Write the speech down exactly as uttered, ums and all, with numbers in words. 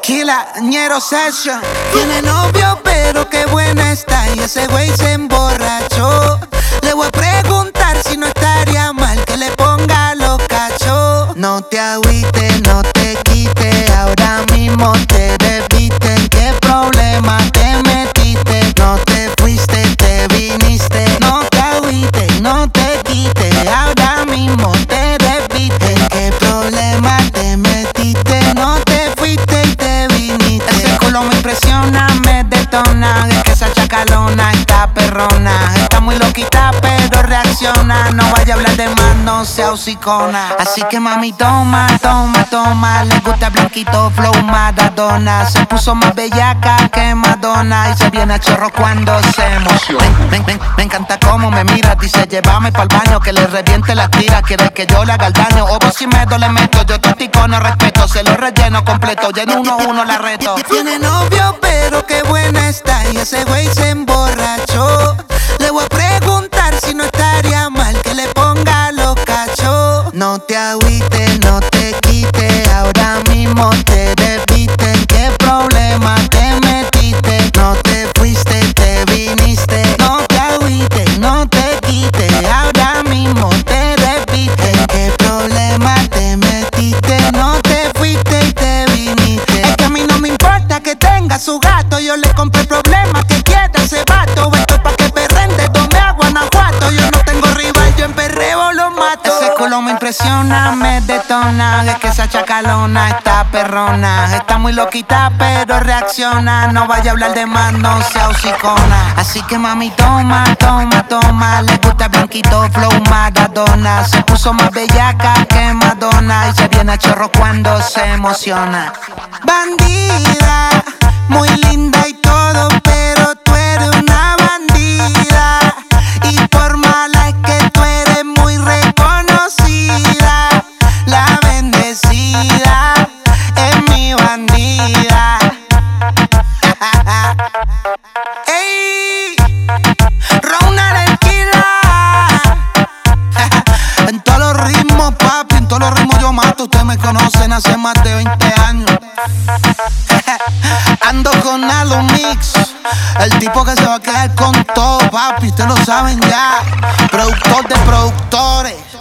Kila, Ñero Session. Tiene novio, pero qué buena está. Y ese güey se emborrachó. Le voy a preguntar si no estaría mal que le ponga los cachos. No te agüites, no te quites. Ahora mismo te desviste. ¿En qué problema te metiste? No te fuiste, te viniste. No te agüites, no te quites. Ahora mismo te desviste. ¿En qué problema te metiste? No te fuiste y te viniste. Ese culo me impresiona, me detona. Es que esa chacalona está perrona. Está muy loquita pero reacciona. No vaya a hablar de más, no sea hocicona. Así que mami toma, toma, toma. Le gusta blanquito, flow Maradona. Se puso más bellaca que Madonna. Y se viene a chorro cuando se emociona. Me, me, me encanta cómo me mira. Dice llévame pa'l baño que le reviente la tira. Quiere que yo le haga el daño. O vos si meto le meto. Yo totico no respeto. Se lo relleno completo. Lleno uno uno la reto. Tiene novio pero qué buena está. Y ese güey se emborrachó. Le voy a preguntar si no estaría mal que le ponga los cachos. No te agüites, no te quites. Ahora mismo te desviste. ¿En qué problema te metiste? No te fuiste, te viniste. No te agüites, no te quites. Ahora mismo te desviste. ¿En qué problema te metiste? No te fuiste y te viniste. Es que a mí no me importa que tenga su gato. Yo le compré el problema que quiera ese vato. Esto es pa' que perrende, tome agua, Guanajuato. Yo no tengo rival, yo en perreo lo mato. Ese culo me impresiona, me detona. Es que esa chacalona está perrona. Está muy loquita pero reacciona. No vaya a hablar de más, no sea hocicona. Así que mami toma, toma, toma. Le gusta blanquito, flow Maradona. Se puso más bellaca que Madonna. Y se viene a chorro cuando se emociona. Bandida, muy linda y todo, pero tú eres una bandida. Y por mala es que tú eres muy reconocida. La bendecida es mi bandida. Ey, Ronald el Killer. En todos los ritmos, papi, en todos los ritmos yo mato. Ustedes me conocen hace más de veinte años. Ando con Alumix, el tipo que se va a quedar con todo, papi, ustedes lo saben ya. Productor de productores.